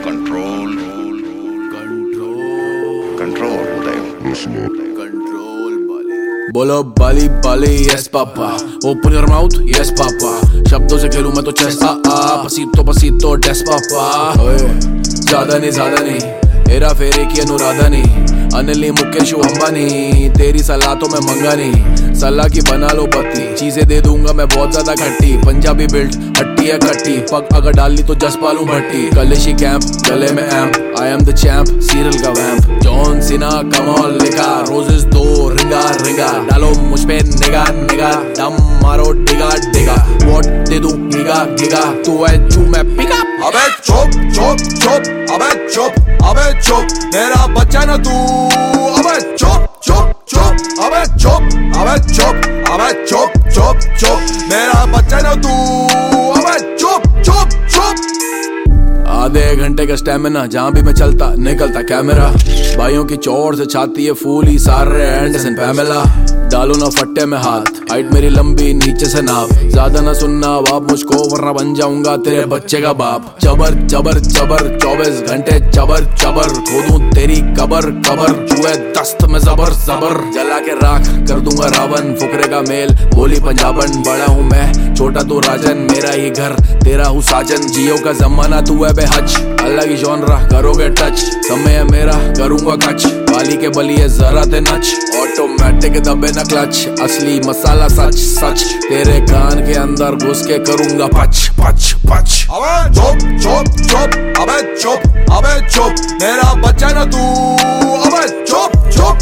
Control बोलो बाली बाली yes papa, open your mouth yes papa, शब्दों से खेलूं मैं तो चेस पसीतो डेस पापा। ज्यादा नहीं हेरा फेरे की अनुराधा नहीं, अनिल मुकेश अंबानी, तेरी सलाह तो मैं मंगा नहीं, सलाह की बना लो पत्ती, चीजें दे दूंगा मैं बहुत ज्यादा खट्टी, पंजाबी बिल्ट हट्टी है कट्टी, पग अगर डाल ली तो जस पालू भट्टी, कलेशी कैंप गले में amp, I am the champ serial का वैम्प, जॉन सीना कमाल लिखा, रोजेस दो रिंगा रिंगा, डालो मुझ पे निगा दम मारो डिगा वॉट दे दूं गिगा तू है चू मैं पिका। अबे चुप मेरा बच्चा ना तू, अबे चुप मेरा बच्चा ना तू, अबे चुप। आधे घंटे का स्टेमिना, जहाँ भी मैं चलता निकलता कैमरा, भाइयों की चोर से छाती है फूली सारे एंडरसन पैमेला, डालो ना फट्टे में हाथ, हाइट मेरी लंबी नीचे से नाप, ज्यादा ना सुनना बाप मुझको वरना बन जाऊंगा तेरे बच्चे का बाप, चबर 24 घंटे चबर खोदूं तेरी कबर चुए दस्त में जबर जला के राख कर दूंगा रावण, फुकरे का मेल बोली पंजाबन, बड़ा हूँ मैं छोटा तू राजन, मेरा ही घर तेरा हूँ साजन, जियो का जमाना तू है बेहज, अलग ही जॉनरा करोगे टच, समय है मेरा करूंगा कच, बाली के बलिए जरा ते नच, ऑटोमेटिक दबे न क्लच, असली मसाला सच तेरे कान के अंदर घुस के करूंगा पच। अबे चुप मेरा बच्चा ना तू, अबे चुप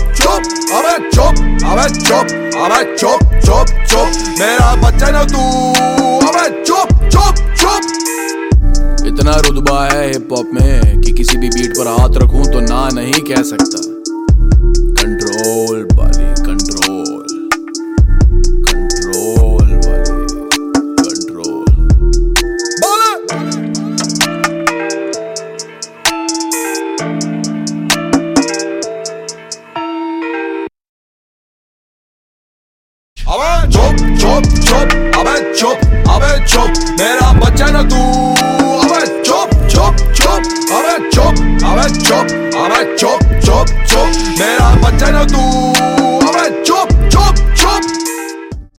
मेरा बच्चा ना तू, अबे चुप। इतना रुतबा है हिप हॉप में कि किसी भी बीट पर हाथ रखूं तो ना नहीं कह सकता, कंट्रोल वाली कंट्रोल अबे चुप मेरा बच्चा ना तू।